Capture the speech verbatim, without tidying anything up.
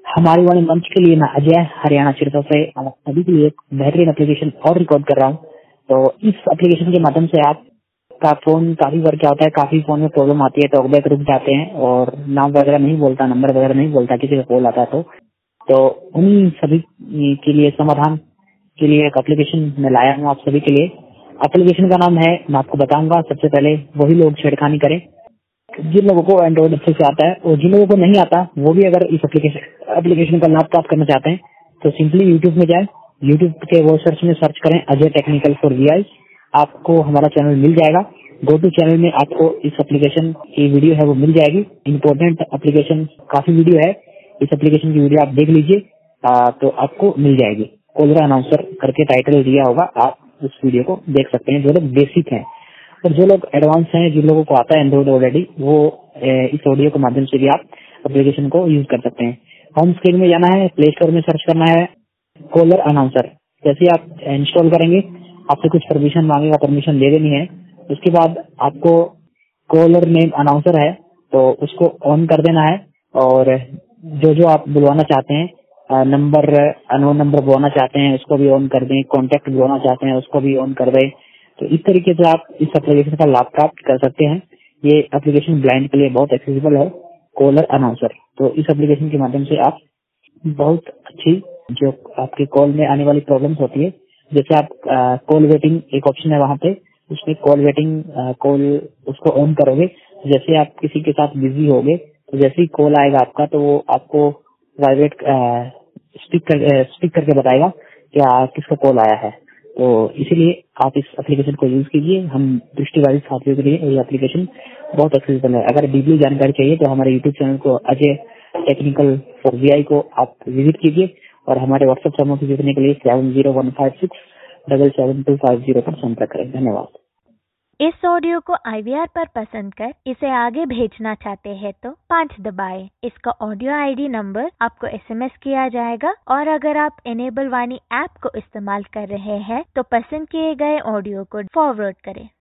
हमारी वाणी मंच के लिए मैं अजय हरियाणा सिरसा से आप सभी के लिए एक बेहतरीन एप्लीकेशन और रिकॉर्ड कर रहा हूँ। तो इस एप्लीकेशन के माध्यम से आप का फोन काफी बार क्या होता है, काफी फोन में प्रॉब्लम आती है, टॉकबैक रुक जाते हैं और नाम वगैरह नहीं बोलता, नंबर वगैरह नहीं बोलता, किसी का कॉल आता है तो तो उन्हीं सभी के लिए समाधान के लिए एक एप्लीकेशन मैं लाया हूँ आप सभी के लिए। एप्लीकेशन का नाम है, मैं आपको बताऊंगा। सबसे पहले वही लोग छेड़खानी करें जिन लोगों को एंड्रॉइड अच्छे से आता है, और जिन लोगों को नहीं आता वो भी अगर इस एप्लीकेशन एप्लीकेशन का लाभ प्राप्त करना चाहते हैं तो सिंपली यूट्यूब में जाए, यूट्यूब के वो सर्च में सर्च करें अजय टेक्निकल फॉर वीआई, आपको हमारा चैनल मिल जाएगा। गो टू चैनल में आपको इस एप्लीकेशन की वीडियो है वो मिल जाएगी। इम्पोर्टेंट एप्लीकेशन काफी वीडियो है, इस एप्लीकेशन की वीडियो आप देख लीजिए तो आपको मिल जाएगी। कॉलर अनाउंसर करके टाइटल दिया होगा, आप उस वीडियो को देख सकते हैं। जो लोग बेसिक हैं और जो लोग एडवांस हैं, जिन लोगों को आता है एंड्रॉइड ऑलरेडी, वो इस ऑडियो के माध्यम से भी आप एप्लीकेशन को यूज कर सकते हैं। होम स्क्रीन में जाना है, प्ले स्टोर में सर्च करना है कॉलर अनाउंसर। जैसे आप इंस्टॉल करेंगे आपसे कुछ परमिशन मांगेगा, परमिशन दे देनी है। उसके बाद आपको कॉलर नेम अनाउंसर है तो उसको ऑन कर देना है, और जो जो आप बुलवाना चाहते हैं, नंबर अननोन नंबर बुलवाना चाहते हैं उसको भी ऑन कर दें, कॉन्टेक्ट बुलवाना चाहते हैं उसको भी ऑन कर दें। तो इस तरीके से आप इस एप्लीकेशन का लाभ प्राप्त कर सकते हैं। ये एप्लीकेशन ब्लाइंड के लिए बहुत एक्सेसिबल है, कॉलर अनाउंसर। तो इस एप्लीकेशन के माध्यम से आप बहुत अच्छी जो आपके कॉल में आने वाली प्रॉब्लम्स होती है, जैसे आप कॉल वेटिंग एक ऑप्शन है वहाँ पे, उसमें कॉल वेटिंग कॉल उसको ऑन करोगे, जैसे आप किसी के साथ बिजी होगे तो जैसे ही कॉल आएगा आपका तो वो आपको प्राइवेट स्पीक कर स्पीक करके बताएगा कि किसका कॉल आया है। तो इसीलिए आप इस एप्लीकेशन को यूज कीजिए। हम दृष्टिबाधित साथियों के लिए ये एप्लीकेशन बहुत एक्सेसिबल है। अगर डीपली जानकारी चाहिए तो हमारे यूट्यूब चैनल को अजय टेक्निकल फॉर वीआई को आप विजिट कीजिए, और हमारे व्हाट्सएप समूह से जुड़ने के लिए seven zero one five six double seven two five zero पर संपर्क करें। धन्यवाद। इस ऑडियो को आई वी आर पर पसंद कर इसे आगे भेजना चाहते हैं तो पाँच दबाएं। इसका ऑडियो आईडी नंबर आपको एसएमएस किया जाएगा, और अगर आप एनेबल वाणी ऐप को इस्तेमाल कर रहे हैं तो पसंद किए गए ऑडियो को फॉरवर्ड करें।